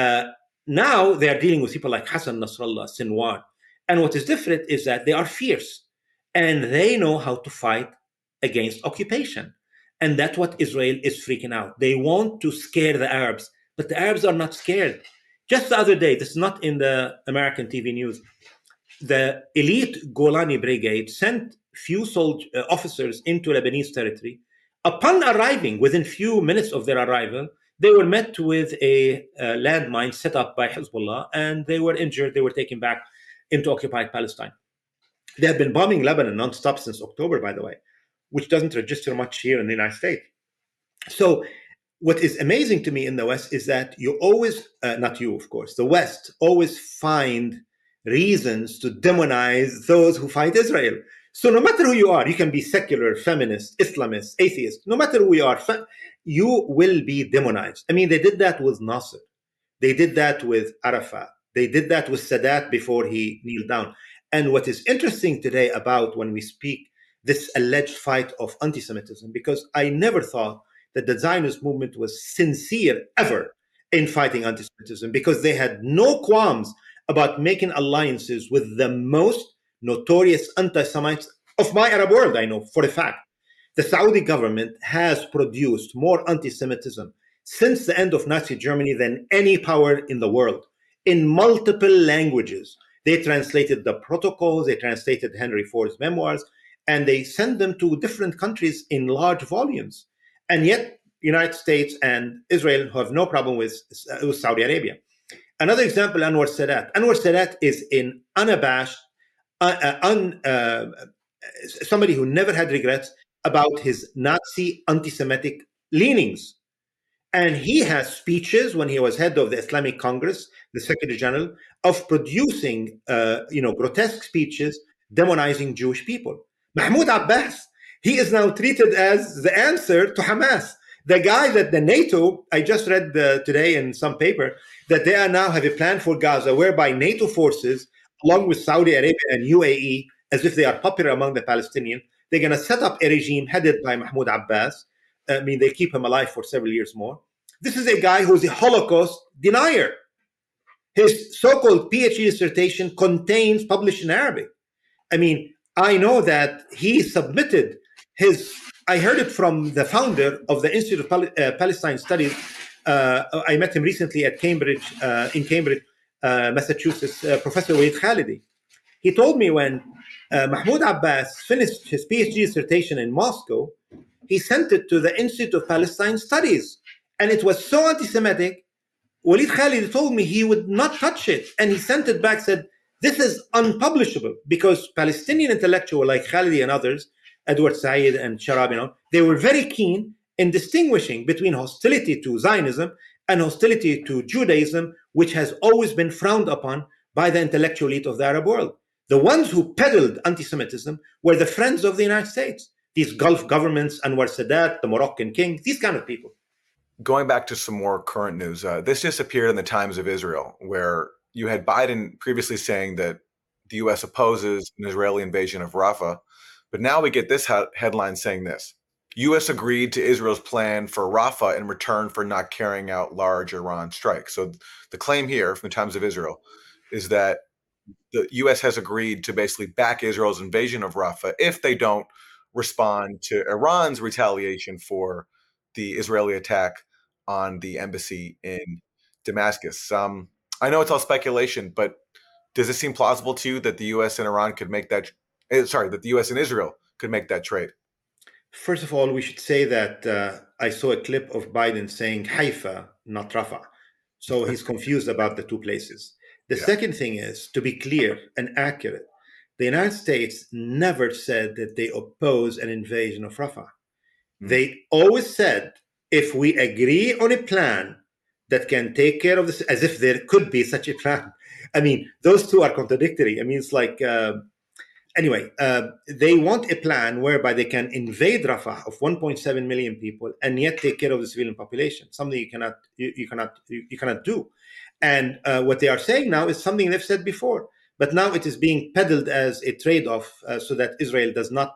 Now they are dealing with people like Hassan Nasrallah, Sinwar. And what is different is that they are fierce and they know how to fight against occupation. And that's what Israel is freaking out. They want to scare the Arabs, but the Arabs are not scared. Just the other day, this is not in the American TV news, the elite Golani Brigade sent few officers into Lebanese territory. Upon arriving, within few minutes of their arrival, they were met with a landmine set up by Hezbollah, and they were injured. They were taken back into occupied Palestine. They have been bombing Lebanon nonstop since October, by the way, which doesn't register much here in the United States. So what is amazing to me in the West is that you always, not you, of course, the West always find reasons to demonize those who fight Israel. So no matter who you are, you can be secular, feminist, Islamist, atheist, no matter who you are, you will be demonized. I mean, they did that with Nasser. They did that with Arafat. They did that with Sadat before he kneeled down. And what is interesting today about when we speak this alleged fight of anti-Semitism, because I never thought that the Zionist movement was sincere ever in fighting anti-Semitism, because they had no qualms about making alliances with the most notorious anti-Semites of my Arab world, I know for a fact. The Saudi government has produced more anti-Semitism since the end of Nazi Germany than any power in the world, in multiple languages. They translated the protocols, they translated Henry Ford's memoirs, and they sent them to different countries in large volumes. And yet, United States and Israel have no problem with Saudi Arabia. Another example, Anwar Sadat. Anwar Sadat is an unabashed, somebody who never had regrets about his Nazi anti-Semitic leanings. And he has speeches when he was head of the Islamic Congress, the Secretary General, of producing, grotesque speeches demonizing Jewish people. Mahmoud Abbas, he is now treated as the answer to Hamas. The guy that the NATO, I just read today in some paper, that they are now have a plan for Gaza whereby NATO forces, along with Saudi Arabia and UAE, as if they are popular among the Palestinians, they're going to set up a regime headed by Mahmoud Abbas. They keep him alive for several years more. This is a guy who's a Holocaust denier. His so-called PhD dissertation contains, published in Arabic. I know that he submitted I heard it from the founder of the Institute of Palestine Studies. I met him recently at Cambridge, Massachusetts, Professor Walid Khalidi. He told me when Mahmoud Abbas finished his PhD dissertation in Moscow, he sent it to the Institute of Palestine Studies. And it was so anti-Semitic, Walid Khalidi told me he would not touch it. And he sent it back, said, this is unpublishable, because Palestinian intellectuals like Khalidi and others, Edward Said and Sharabi, they were very keen in distinguishing between hostility to Zionism and hostility to Judaism, which has always been frowned upon by the intellectual elite of the Arab world. The ones who peddled anti-Semitism were the friends of the United States, these Gulf governments, Anwar Sadat, the Moroccan king, these kind of people. Going back to some more current news, this just appeared in the Times of Israel, where you had Biden previously saying that the U.S. opposes an Israeli invasion of Rafah. But now we get this headline saying this: U.S. agreed to Israel's plan for Rafah in return for not carrying out large Iran strikes. So the claim here from the Times of Israel is that the U.S. has agreed to basically back Israel's invasion of Rafah if they don't respond to Iran's retaliation for the Israeli attack on the embassy in Damascus. I know it's all speculation, but does it seem plausible to you that the U.S. and Iran could make that? That the U.S. and Israel could make that trade? First of all, we should say that I saw a clip of Biden saying Haifa, not Rafah. So he's confused about the two places. The second thing is, to be clear and accurate, the United States never said that they oppose an invasion of Rafah. They always said, if we agree on a plan that can take care of this, as if there could be such a plan. Those two are contradictory. It's like... they want a plan whereby they can invade Rafah of 1.7 million people and yet take care of the civilian population, something you cannot do. And what they are saying now is something they've said before, but now it is being peddled as a trade-off so that Israel does not.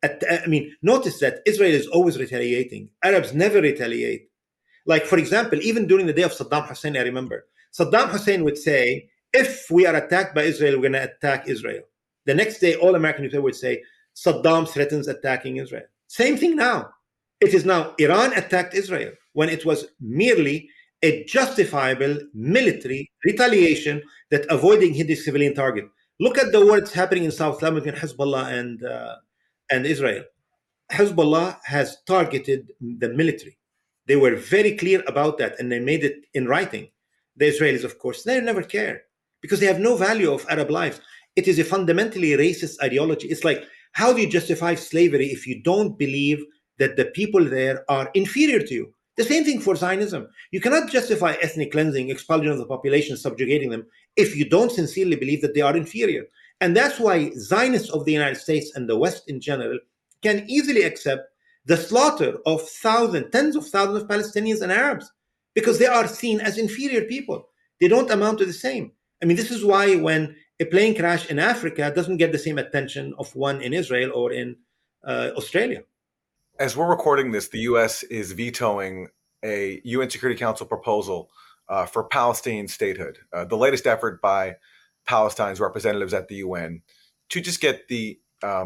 Notice that Israel is always retaliating. Arabs never retaliate. Like, for example, even during the day of Saddam Hussein, I remember Saddam Hussein would say, if we are attacked by Israel, we're going to attack Israel. The next day, all American people would say, Saddam threatens attacking Israel. Same thing now. It is now Iran attacked Israel when it was merely a justifiable military retaliation that avoiding hitting civilian target. Look at the what's happening in South Lebanon between Hezbollah and Israel. Hezbollah has targeted the military. They were very clear about that, and they made it in writing. The Israelis, of course, they never care because they have no value of Arab lives. It is a fundamentally racist ideology. It's like, how do you justify slavery if you don't believe that the people there are inferior to you? The same thing for Zionism. You cannot justify ethnic cleansing, expulsion of the population, subjugating them, if you don't sincerely believe that they are inferior. And that's why Zionists of the United States and the West in general can easily accept the slaughter of tens of thousands of Palestinians and Arabs, because they are seen as inferior people. They don't amount to the same. This is why when a plane crash in Africa doesn't get the same attention of one in Israel or in Australia. As we're recording this, the U.S. is vetoing a UN Security Council proposal for Palestinian statehood, the latest effort by Palestine's representatives at the UN to just get the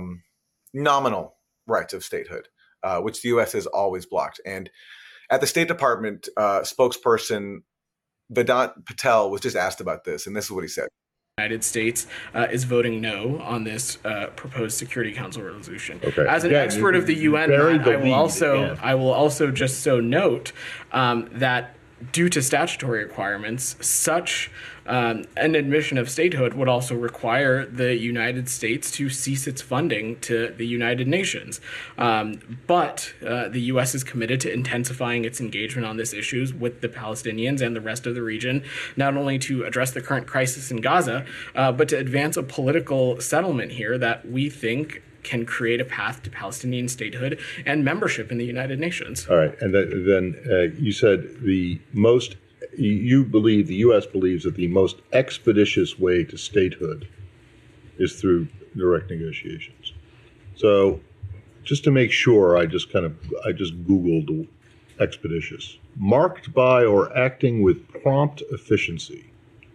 nominal rights of statehood, which the U.S. has always blocked. And at the State Department, spokesperson Vedant Patel was just asked about this, and this is what he said. The United States is voting no on this proposed Security Council resolution. Okay. As an expert of the UN, I will also just so note that due to statutory requirements, such an admission of statehood would also require the United States to cease its funding to the United Nations. But the U.S. is committed to intensifying its engagement on these issues with the Palestinians and the rest of the region, not only to address the current crisis in Gaza, but to advance a political settlement here that we think can create a path to Palestinian statehood and membership in the United Nations. All right. And then you said you believe, the U.S. believes that the most expeditious way to statehood is through direct negotiations. So just to make sure, I just Googled expeditious. Marked by or acting with prompt efficiency.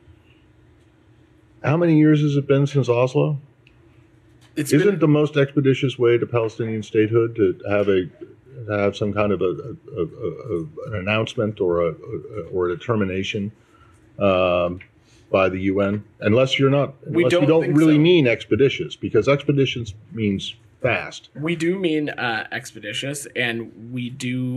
How many years has it been since Oslo? Isn't the most expeditious way to Palestinian statehood to have some kind of an announcement or a determination by the UN? Unless you don't really mean expeditious, because expeditious means fast. We do mean expeditious, and we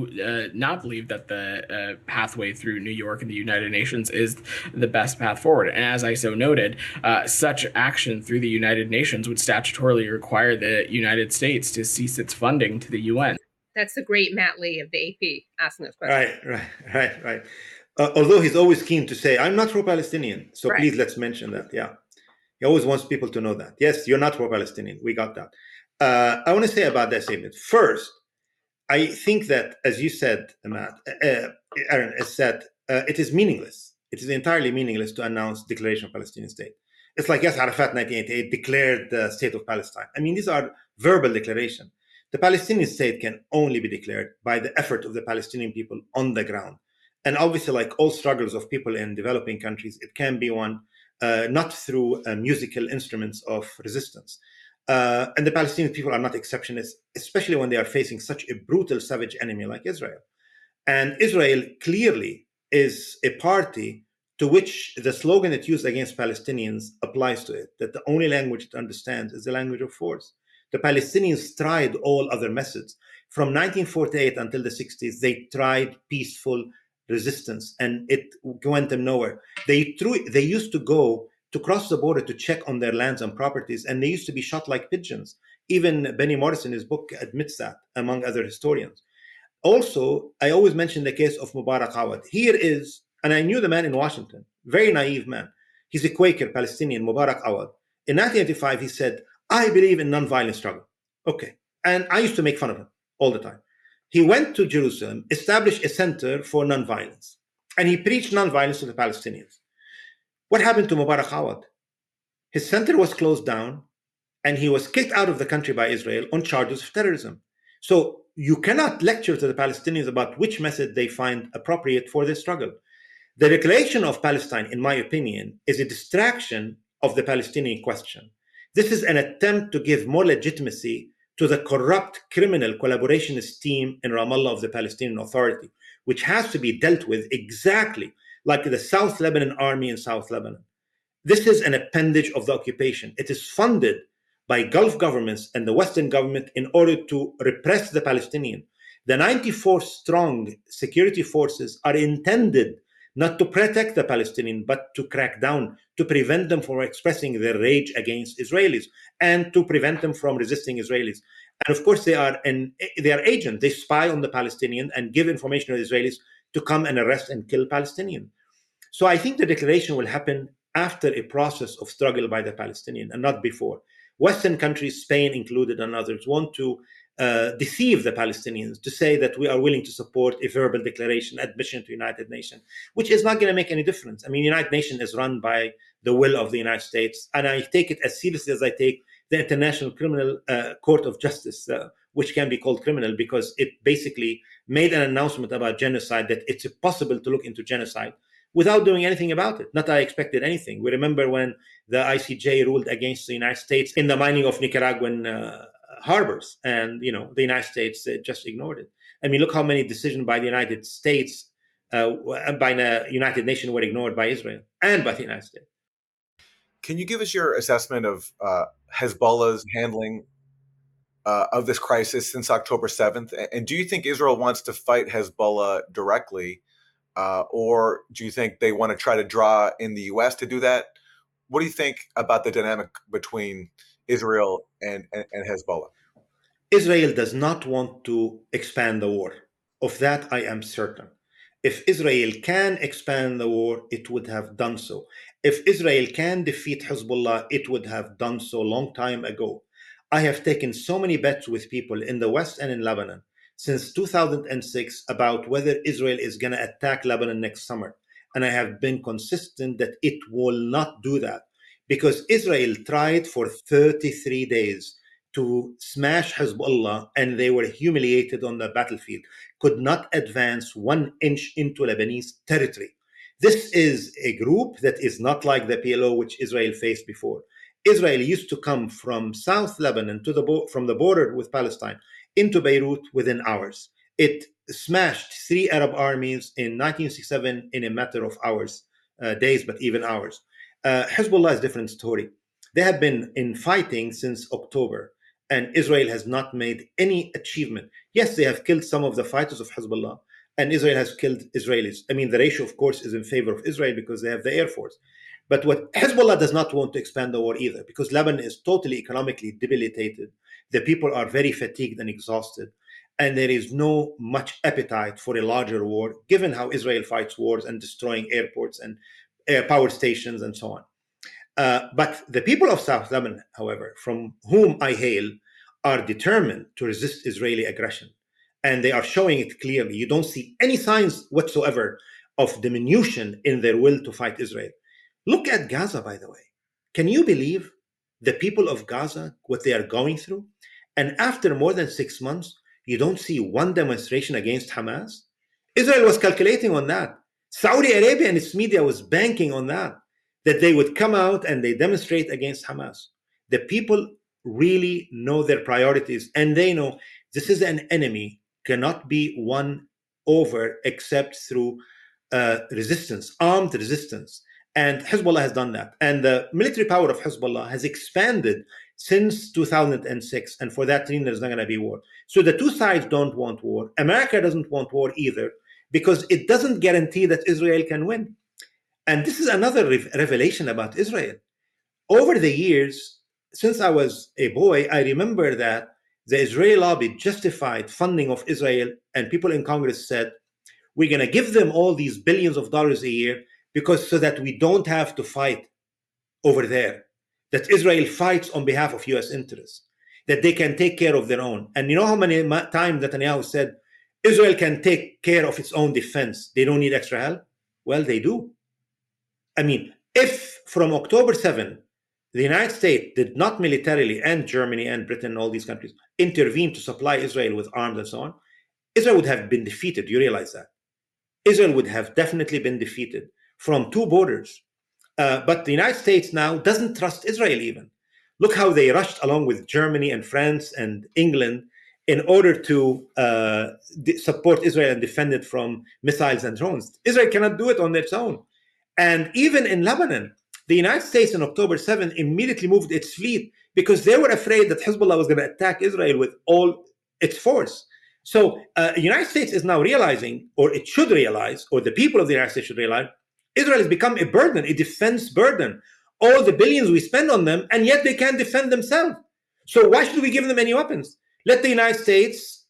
do not believe that the pathway through New York and the United Nations is the best path forward. And as I so noted, such action through the United Nations would statutorily require the United States to cease its funding to the UN. That's the great Matt Lee of the AP asking this question. Right. Although he's always keen to say, I'm not pro-Palestinian. So please, let's mention that. Yeah. He always wants people to know that. Yes, you're not pro-Palestinian. We got that. I want to say about that statement. First, I think that, as you said, Matt, Aaron has said, it is meaningless. It is entirely meaningless to announce declaration of Palestinian state. It's like, yes, Arafat 1988 declared the state of Palestine. I mean, these are verbal declarations. The Palestinian state can only be declared by the effort of the Palestinian people on the ground. And obviously, like all struggles of people in developing countries, it can be won not through musical instruments of resistance. And the Palestinian people are not exceptions, especially when they are facing such a brutal, savage enemy like Israel. And Israel clearly is a party to which the slogan it used against Palestinians applies to it, that the only language it understands is the language of force. The Palestinians tried all other methods. From 1948 until the 60s, they tried peaceful resistance, and it went them nowhere. They used to go to cross the border to check on their lands and properties, and they used to be shot like pigeons. Even Benny Morris in his book admits that, among other historians. Also, I always mention the case of Mubarak Awad. Here is, and I knew the man in Washington, very naive man. He's a Quaker Palestinian, Mubarak Awad. In 1985, he said, I believe in nonviolent struggle. Okay. And I used to make fun of him all the time. He went to Jerusalem, established a center for nonviolence, and he preached nonviolence to the Palestinians. What happened to Mubarak Awad? His center was closed down, and he was kicked out of the country by Israel on charges of terrorism. So you cannot lecture to the Palestinians about which method they find appropriate for their struggle. The declaration of Palestine, in my opinion, is a distraction of the Palestinian question. This is an attempt to give more legitimacy to the corrupt criminal collaborationist team in Ramallah of the Palestinian Authority, which has to be dealt with exactly like the South Lebanon Army in South Lebanon. This is an appendage of the occupation. It is funded by Gulf governments and the Western government in order to repress the Palestinian. The 94-strong security forces are intended not to protect the Palestinian, but to crack down, to prevent them from expressing their rage against Israelis and to prevent them from resisting Israelis. And of course, they are agents. They spy on the Palestinian and give information to the Israelis to come and arrest and kill Palestinians. So I think the declaration will happen after a process of struggle by the Palestinian and not before. Western countries, Spain included and others, want to deceive the Palestinians to say that we are willing to support a verbal declaration, admission to United Nations, which is not going to make any difference. I mean, United Nations is run by the will of the United States, and I take it as seriously as I take the International Criminal Court of Justice, which can be called criminal because it basically made an announcement about genocide, that it's possible to look into genocide without doing anything about it. Not that I expected anything. We remember when the ICJ ruled against the United States in the mining of Nicaraguan harbors, and the United States just ignored it. I mean, look how many decisions by the United States, by the United Nations, were ignored by Israel and by the United States. Can you give us your assessment of Hezbollah's handling of this crisis since October 7th? And do you think Israel wants to fight Hezbollah directly, or do you think they want to try to draw in the U.S. to do that? What do you think about the dynamic between Israel and Hezbollah? Israel does not want to expand the war. Of that, I am certain. If Israel can expand the war, it would have done so. If Israel can defeat Hezbollah, it would have done so long time ago. I have taken so many bets with people in the West and in Lebanon since 2006 about whether Israel is going to attack Lebanon next summer. And I have been consistent that it will not do that, because Israel tried for 33 days to smash Hezbollah, and they were humiliated on the battlefield, could not advance 1 inch into Lebanese territory. This is a group that is not like the PLO, which Israel faced before. Israel used to come from South Lebanon from the border with Palestine into Beirut within hours. It smashed 3 Arab armies in 1967 in a matter of hours, days, but even hours. Hezbollah is a different story. They have been in fighting since October, and Israel has not made any achievement. Yes, they have killed some of the fighters of Hezbollah, and Israel has killed Israelis. I mean, the ratio, of course, is in favor of Israel because they have the Air Force. But what Hezbollah does not want to expand the war either, because Lebanon is totally economically debilitated. The people are very fatigued and exhausted, and there is no much appetite for a larger war, given how Israel fights wars and destroying airports and power stations and so on. But the people of South Lebanon, however, from whom I hail, are determined to resist Israeli aggression. And they are showing it clearly. You don't see any signs whatsoever of diminution in their will to fight Israel. Look at Gaza, by the way. Can you believe the people of Gaza, what they are going through? And after more than 6 months, you don't see one demonstration against Hamas? Israel was calculating on that. Saudi Arabia and its media was banking on that they would come out and they demonstrate against Hamas. The people really know their priorities, and they know this is an enemy, cannot be won over except through resistance, armed resistance. And Hezbollah has done that. And the military power of Hezbollah has expanded since 2006. And for that reason, there's not going to be war. So the two sides don't want war. America doesn't want war either, because it doesn't guarantee that Israel can win. And this is another revelation about Israel. Over the years, since I was a boy, I remember that the Israeli lobby justified funding of Israel, and people in Congress said, we're going to give them all these billions of dollars a year because so that we don't have to fight over there, that Israel fights on behalf of U.S. interests, that they can take care of their own. And you know how many times Netanyahu said, Israel can take care of its own defense. They don't need extra help. Well, they do. I mean, if from October 7, the United States did not militarily, and Germany and Britain, all these countries, intervene to supply Israel with arms and so on, Israel would have been defeated. You realize that? Israel would have definitely been defeated from two borders. But the United States now doesn't trust Israel even. Look how they rushed along with Germany and France and England in order to support Israel and defend it from missiles and drones. Israel cannot do it on its own. And even in Lebanon, the United States on October 7 immediately moved its fleet because they were afraid that Hezbollah was going to attack Israel with all its force. So the United States is now realizing, or it should realize, or the people of the United States should realize, Israel has become a burden, a defense burden. All the billions we spend on them, and yet they can't defend themselves. So why should we give them any weapons? Let the United States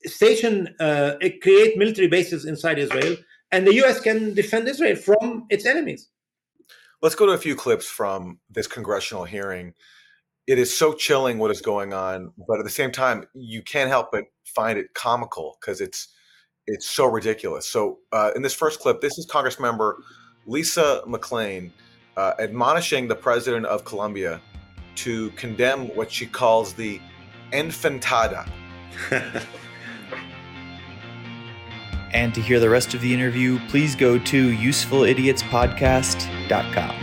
create military bases inside Israel, and the U.S. can defend Israel from its enemies. Let's go to a few clips from this congressional hearing. It is so chilling what is going on, but at the same time, you can't help but find it comical because it's so ridiculous. So in this first clip, this is Congressmember Lisa McClain admonishing the president of Colombia to condemn what she calls the infantada. And to hear the rest of the interview, please go to usefulidiotspodcast.com.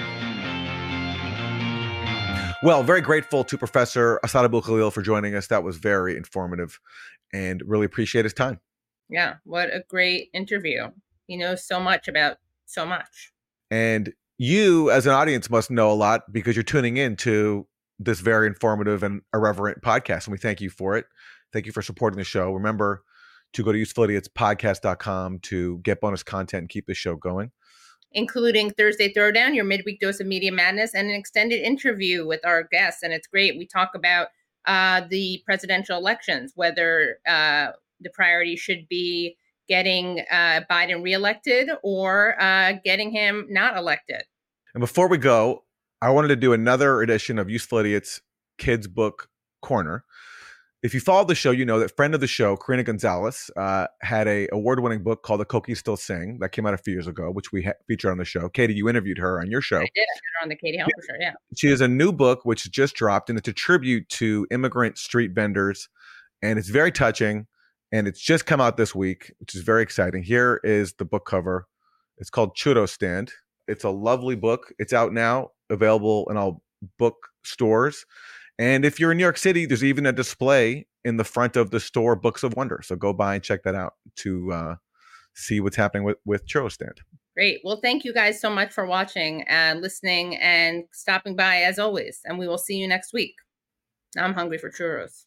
Well, very grateful to Professor Asad Abou-Khalil for joining us. That was very informative and really appreciate his time. Yeah, what a great interview. He knows so much about so much. And you, as an audience, must know a lot because you're tuning in to this very informative and irreverent podcast. And we thank you for it. Thank you for supporting the show. Remember to go to usefulidiots.podcast.com to get bonus content and keep the show going. Including Thursday Throwdown, your midweek dose of media madness, and an extended interview with our guests. And it's great. We talk about the presidential elections, whether the priority should be getting Biden reelected or getting him not elected. And before we go, I wanted to do another edition of Useful Idiots Kids Book Corner. If you followed the show, you know that friend of the show, Karina Gonzalez, had a award-winning book called The Kokies Still Sing that came out a few years ago, which we featured on the show. Katie, you interviewed her on your show. I did. I had her on the Katie Halper show, yeah. She has a new book which just dropped, and it's a tribute to immigrant street vendors, and it's very touching, and it's just come out this week, which is very exciting. Here is the book cover. It's called Churro Stand. It's a lovely book. It's out now, available in all bookstores. And if you're in New York City, there's even a display in the front of the store, Books of Wonder. So go by and check that out to see what's happening with Churro Stand. Great. Well, thank you guys so much for watching and listening and stopping by as always. And we will see you next week. Now I'm hungry for churros.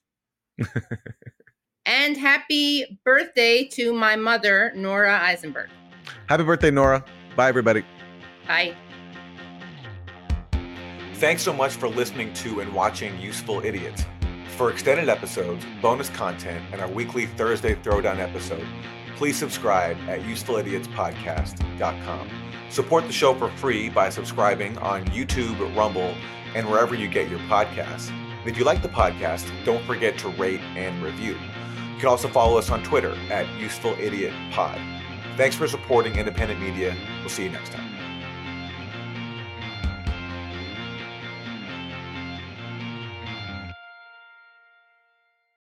And happy birthday to my mother, Nora Eisenberg. Happy birthday, Nora. Bye, everybody. Bye. Thanks so much for listening to and watching Useful Idiots. For extended episodes, bonus content, and our weekly Thursday Throwdown episode, please subscribe at usefulidiots.podcast.com. Support the show for free by subscribing on YouTube, Rumble, and wherever you get your podcasts. And if you like the podcast, don't forget to rate and review. You can also follow us on Twitter at UsefulIdiotPod. Thanks for supporting independent media. We'll see you next time.